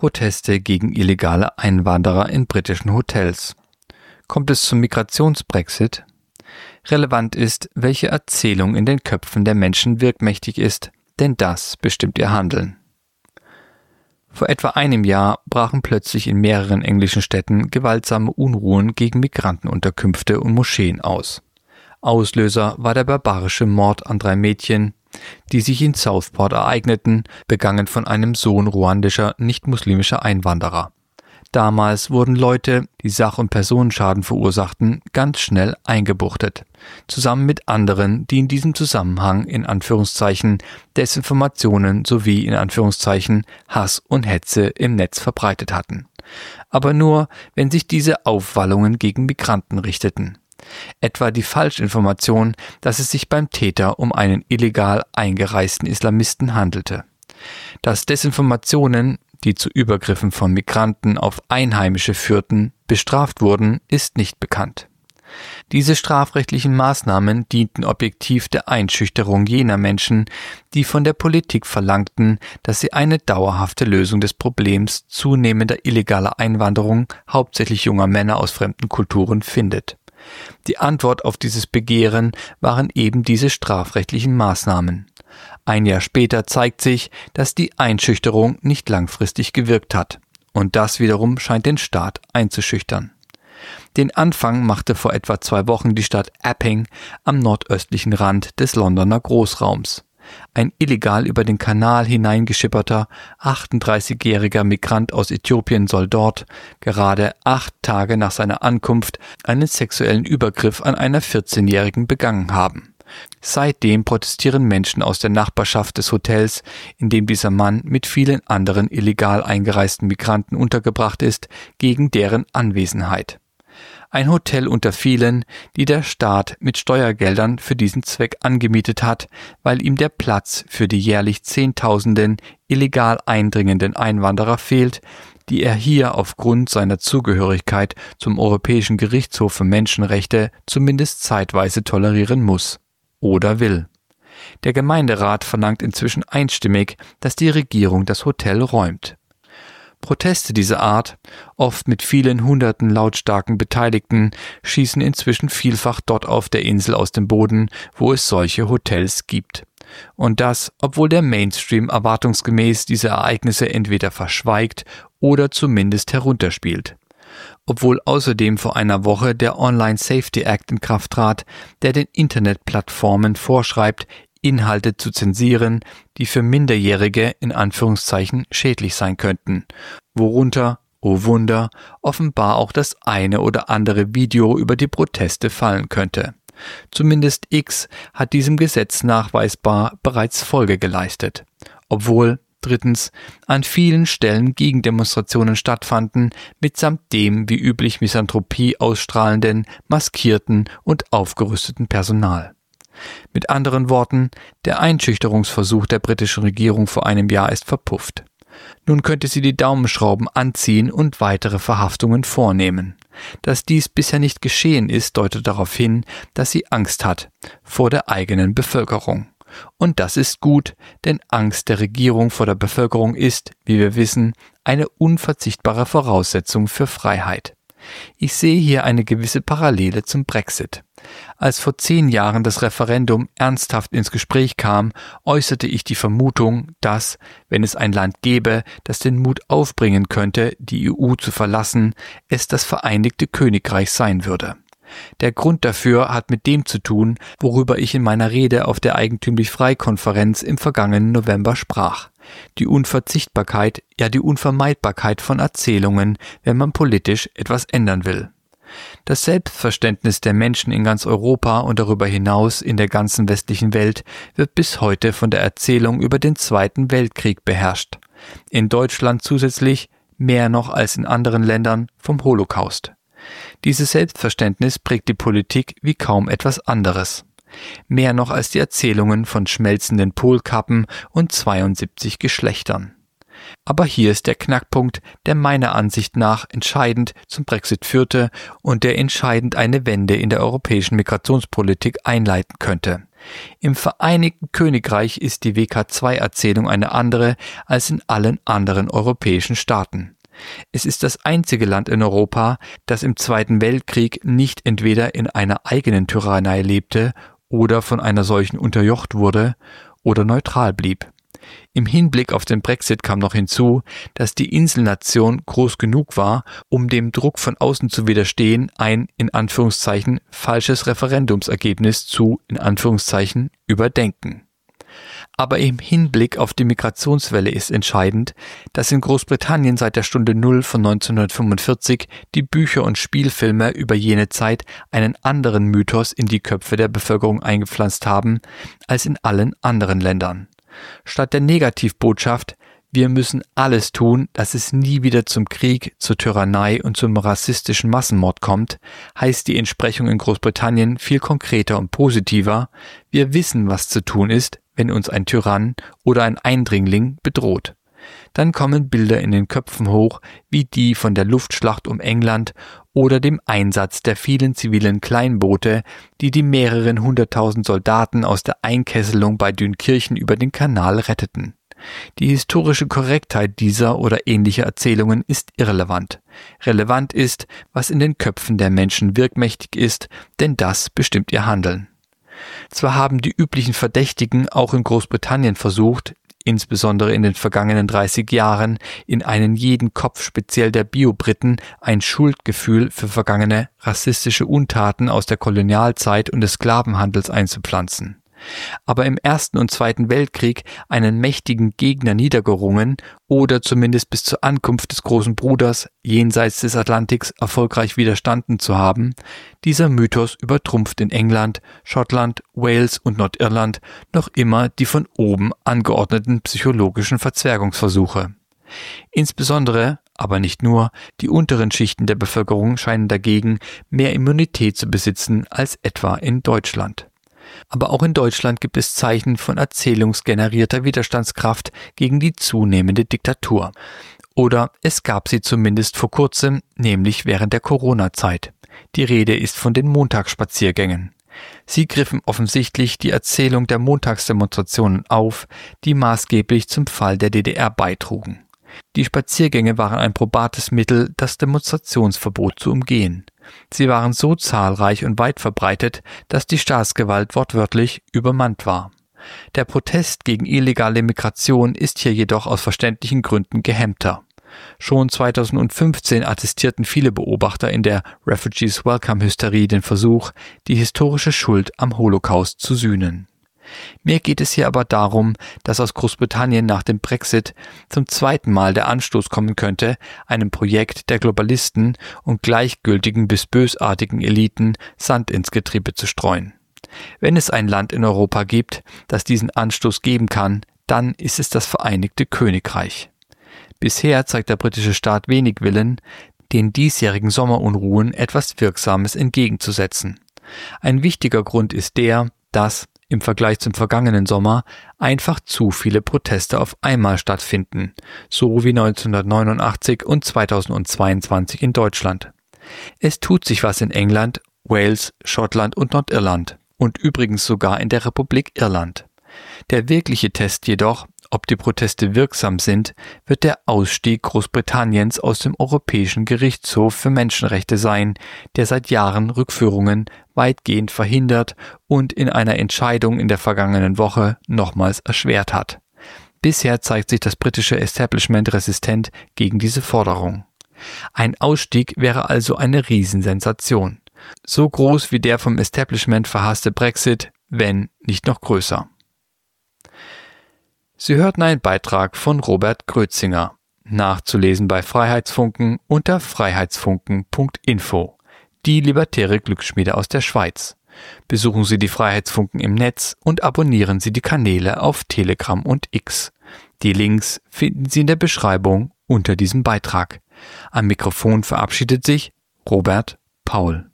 Proteste gegen illegale Einwanderer in britischen Hotels. Kommt es zum Migrationsbrexit? Relevant ist, welche Erzählung in den Köpfen der Menschen wirkmächtig ist, denn das bestimmt ihr Handeln. Vor etwa einem Jahr brachen plötzlich in mehreren englischen Städten gewaltsame Unruhen gegen Migrantenunterkünfte und Moscheen aus. Auslöser war der barbarische Mord an 3 Mädchen, die sich in Southport ereigneten, begangen von einem Sohn ruandischer, nicht-muslimischer Einwanderer. Damals wurden Leute, die Sach- und Personenschaden verursachten, ganz schnell eingebuchtet, zusammen mit anderen, die in diesem Zusammenhang in Anführungszeichen Desinformationen sowie in Anführungszeichen Hass und Hetze im Netz verbreitet hatten. Aber nur, wenn sich diese Aufwallungen gegen Migranten richteten. Etwa die Falschinformation, dass es sich beim Täter um einen illegal eingereisten Islamisten handelte. Dass Desinformationen, die zu Übergriffen von Migranten auf Einheimische führten, bestraft wurden, ist nicht bekannt. Diese strafrechtlichen Maßnahmen dienten objektiv der Einschüchterung jener Menschen, die von der Politik verlangten, dass sie eine dauerhafte Lösung des Problems zunehmender illegaler Einwanderung, hauptsächlich junger Männer aus fremden Kulturen, findet. Die Antwort auf dieses Begehren waren eben diese strafrechtlichen Maßnahmen. Ein Jahr später zeigt sich, dass die Einschüchterung nicht langfristig gewirkt hat. Und das wiederum scheint den Staat einzuschüchtern. Den Anfang machte vor etwa 2 Wochen die Stadt Epping am nordöstlichen Rand des Londoner Großraums. Ein illegal über den Kanal hineingeschipperter 38-jähriger Migrant aus Äthiopien soll dort, gerade 8 Tage nach seiner Ankunft, einen sexuellen Übergriff an einer 14-Jährigen begangen haben. Seitdem protestieren Menschen aus der Nachbarschaft des Hotels, in dem dieser Mann mit vielen anderen illegal eingereisten Migranten untergebracht ist, gegen deren Anwesenheit. Ein Hotel unter vielen, die der Staat mit Steuergeldern für diesen Zweck angemietet hat, weil ihm der Platz für die jährlich Zehntausenden illegal eindringenden Einwanderer fehlt, die er hier aufgrund seiner Zugehörigkeit zum Europäischen Gerichtshof für Menschenrechte zumindest zeitweise tolerieren muss. Oder will. Der Gemeinderat verlangt inzwischen einstimmig, dass die Regierung das Hotel räumt. Proteste dieser Art, oft mit vielen hunderten lautstarken Beteiligten, schießen inzwischen vielfach dort auf der Insel aus dem Boden, wo es solche Hotels gibt. Und das, obwohl der Mainstream erwartungsgemäß diese Ereignisse entweder verschweigt oder zumindest herunterspielt. Obwohl außerdem vor einer Woche der Online Safety Act in Kraft trat, der den Internetplattformen vorschreibt, Inhalte zu zensieren, die für Minderjährige in Anführungszeichen schädlich sein könnten, worunter, oh Wunder, offenbar auch das eine oder andere Video über die Proteste fallen könnte. Zumindest X hat diesem Gesetz nachweisbar bereits Folge geleistet, obwohl drittens an vielen Stellen Gegendemonstrationen stattfanden, mitsamt dem wie üblich Misanthropie ausstrahlenden, maskierten und aufgerüsteten Personal. Mit anderen Worten, der Einschüchterungsversuch der britischen Regierung vor einem Jahr ist verpufft. Nun könnte sie die Daumenschrauben anziehen und weitere Verhaftungen vornehmen. Dass dies bisher nicht geschehen ist, deutet darauf hin, dass sie Angst hat vor der eigenen Bevölkerung. Und das ist gut, denn Angst der Regierung vor der Bevölkerung ist, wie wir wissen, eine unverzichtbare Voraussetzung für Freiheit. Ich sehe hier eine gewisse Parallele zum Brexit. Als vor 10 Jahren das Referendum ernsthaft ins Gespräch kam, äußerte ich die Vermutung, dass, wenn es ein Land gäbe, das den Mut aufbringen könnte, die EU zu verlassen, es das Vereinigte Königreich sein würde. Der Grund dafür hat mit dem zu tun, worüber ich in meiner Rede auf der Eigentümlich-Frei-Konferenz im vergangenen November sprach. Die Unverzichtbarkeit, ja die Unvermeidbarkeit von Erzählungen, wenn man politisch etwas ändern will. Das Selbstverständnis der Menschen in ganz Europa und darüber hinaus in der ganzen westlichen Welt wird bis heute von der Erzählung über den Zweiten Weltkrieg beherrscht. In Deutschland zusätzlich, mehr noch als in anderen Ländern, vom Holocaust. Dieses Selbstverständnis prägt die Politik wie kaum etwas anderes. Mehr noch als die Erzählungen von schmelzenden Polkappen und 72 Geschlechtern. Aber hier ist der Knackpunkt, der meiner Ansicht nach entscheidend zum Brexit führte und der entscheidend eine Wende in der europäischen Migrationspolitik einleiten könnte. Im Vereinigten Königreich ist die WK2-Erzählung eine andere als in allen anderen europäischen Staaten. Es ist das einzige Land in Europa, das im Zweiten Weltkrieg nicht entweder in einer eigenen Tyrannei lebte oder von einer solchen unterjocht wurde oder neutral blieb. Im Hinblick auf den Brexit kam noch hinzu, dass die Inselnation groß genug war, um dem Druck von außen zu widerstehen, ein in Anführungszeichen falsches Referendumsergebnis zu in Anführungszeichen überdenken. Aber im Hinblick auf die Migrationswelle ist entscheidend, dass in Großbritannien seit der Stunde Null von 1945 die Bücher und Spielfilme über jene Zeit einen anderen Mythos in die Köpfe der Bevölkerung eingepflanzt haben als in allen anderen Ländern. Statt der Negativbotschaft, wir müssen alles tun, dass es nie wieder zum Krieg, zur Tyrannei und zum rassistischen Massenmord kommt, heißt die Entsprechung in Großbritannien viel konkreter und positiver, wir wissen, was zu tun ist, wenn uns ein Tyrann oder ein Eindringling bedroht. Dann kommen Bilder in den Köpfen hoch, wie die von der Luftschlacht um England oder dem Einsatz der vielen zivilen Kleinboote, die mehreren hunderttausend Soldaten aus der Einkesselung bei Dünkirchen über den Kanal retteten. Die historische Korrektheit dieser oder ähnlicher Erzählungen ist irrelevant. Relevant ist, was in den Köpfen der Menschen wirkmächtig ist, denn das bestimmt ihr Handeln. Zwar haben die üblichen Verdächtigen auch in Großbritannien versucht, insbesondere in den vergangenen 30 Jahren, in einen jeden Kopf speziell der Bio-Briten ein Schuldgefühl für vergangene rassistische Untaten aus der Kolonialzeit und des Sklavenhandels einzupflanzen. Aber im Ersten und Zweiten Weltkrieg einen mächtigen Gegner niedergerungen oder zumindest bis zur Ankunft des großen Bruders jenseits des Atlantiks erfolgreich widerstanden zu haben, dieser Mythos übertrumpft in England, Schottland, Wales und Nordirland noch immer die von oben angeordneten psychologischen Verzwergungsversuche. Insbesondere, aber nicht nur, die unteren Schichten der Bevölkerung scheinen dagegen mehr Immunität zu besitzen als etwa in Deutschland. Aber auch in Deutschland gibt es Zeichen von erzählungsgenerierter Widerstandskraft gegen die zunehmende Diktatur. Oder es gab sie zumindest vor kurzem, nämlich während der Corona-Zeit. Die Rede ist von den Montagsspaziergängen. Sie griffen offensichtlich die Erzählung der Montagsdemonstrationen auf, die maßgeblich zum Fall der DDR beitrugen. Die Spaziergänge waren ein probates Mittel, das Demonstrationsverbot zu umgehen. Sie waren so zahlreich und weit verbreitet, dass die Staatsgewalt wortwörtlich übermannt war. Der Protest gegen illegale Migration ist hier jedoch aus verständlichen Gründen gehemmter. Schon 2015 attestierten viele Beobachter in der Refugees Welcome-Hysterie den Versuch, die historische Schuld am Holocaust zu sühnen. Mir geht es hier aber darum, dass aus Großbritannien nach dem Brexit zum zweiten Mal der Anstoß kommen könnte, einem Projekt der Globalisten und gleichgültigen bis bösartigen Eliten Sand ins Getriebe zu streuen. Wenn es ein Land in Europa gibt, das diesen Anstoß geben kann, dann ist es das Vereinigte Königreich. Bisher zeigt der britische Staat wenig Willen, den diesjährigen Sommerunruhen etwas Wirksames entgegenzusetzen. Ein wichtiger Grund ist der, dass im Vergleich zum vergangenen Sommer einfach zu viele Proteste auf einmal stattfinden, so wie 1989 und 2022 in Deutschland. Es tut sich was in England, Wales, Schottland und Nordirland und übrigens sogar in der Republik Irland. Der wirkliche Test jedoch, ob die Proteste wirksam sind, wird der Ausstieg Großbritanniens aus dem Europäischen Gerichtshof für Menschenrechte sein, der seit Jahren Rückführungen weitgehend verhindert und in einer Entscheidung in der vergangenen Woche nochmals erschwert hat. Bisher zeigt sich das britische Establishment resistent gegen diese Forderung. Ein Ausstieg wäre also eine Riesensensation. So groß wie der vom Establishment verhasste Brexit, wenn nicht noch größer. Sie hörten einen Beitrag von Robert Grötzinger, nachzulesen bei Freiheitsfunken unter freiheitsfunken.info, die libertäre Glücksschmiede aus der Schweiz. Besuchen Sie die Freiheitsfunken im Netz und abonnieren Sie die Kanäle auf Telegram und X. Die Links finden Sie in der Beschreibung unter diesem Beitrag. Am Mikrofon verabschiedet sich Robert Paul.